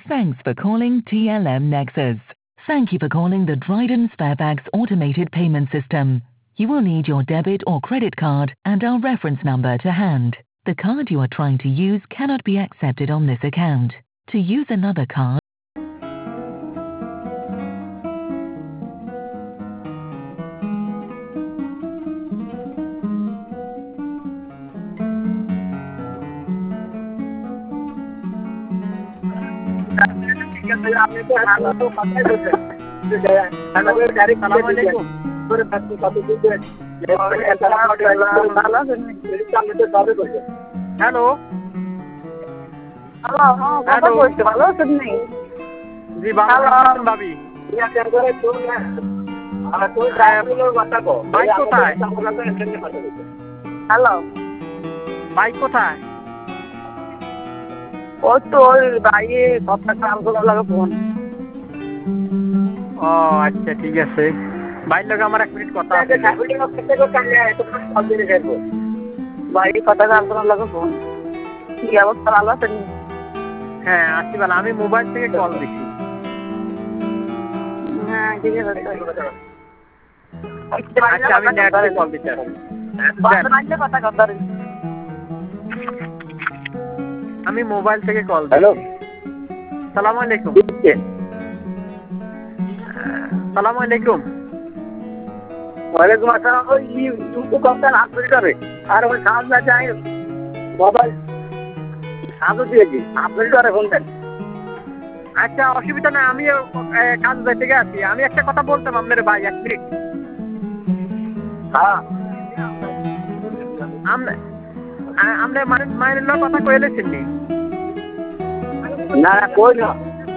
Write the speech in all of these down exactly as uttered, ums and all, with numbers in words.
Thanks for calling T L M Nexus. Thank you for calling the Dryden Sparebags automated payment system. You will need your debit or credit card and our reference number to hand. The card you are trying to use cannot be accepted on this account. To use another card, hello hello, হ্যাঁ, কথা বলছি, ভালো আছেন নি? জি ভালো আছেন ভাবি bike কোথায় হ্যালো, বাইক কোথায় ও তো ওই বাইরে কথা কাম করার লাগে ফোন। ও আচ্ছা ঠিক আছে বাইর লোক আমার এক মিনিট কথা আছে বাইরে কথা কাম করার লাগে ফোন। কি অবস্থা, ভালো আছেন নি? হ্যাঁ আসি ভালো আমি মোবাইল থেকে কল দিছি হ্যাঁ ঠিক আছে আচ্ছা আমি নেট থেকে কল দিচ্ছি কথা কথা আমি মোবাইল থেকে কল দিচ্ছি। হ্যালো সালাম আলাইকুম সালাম আলাইকুম ওয়ালাইকুম আসসালাম। ওই দুটো কথা আপনি করে আর ওই সামনে যাই মোবাইল সামনে দিয়েছি আপনি করে ফোন দেন। আচ্ছা অসুবিধা না আমি কাজ যাইতে আছি আমি একটা কথা বলতাম আপনার ভাই এক মিনিট হ্যাঁ আপনি মায়ের লোক কথা কইলেছেন নি না না কই না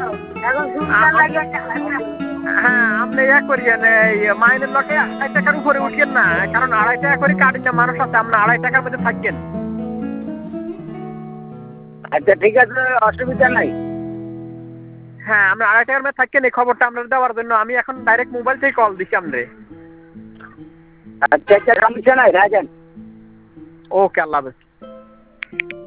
হ্যাঁ আপনি ইয়া করিয়েন মাইনের লোকে আড়াই টাকার উপরে উঠিয়েন না কারণ আড়াই টাকা করে কাটেন না মানুষ আছে আপনার আড়াই টাকার মধ্যে থাকেন। আচ্ছা ঠিক আছে অসুবিধা নাই। হ্যাঁ আমরা আড়াই টাকার মধ্যে থাকেন এই খবরটা আপনার দেওয়ার জন্য আমি এখন ডাইরেক্ট মোবাইল থেকে কল দিচ্ছি আপনারে। আচ্ছা আচ্ছা সমস্যা নাই রাখেন। ওকে আল্লাহ হাফেজ।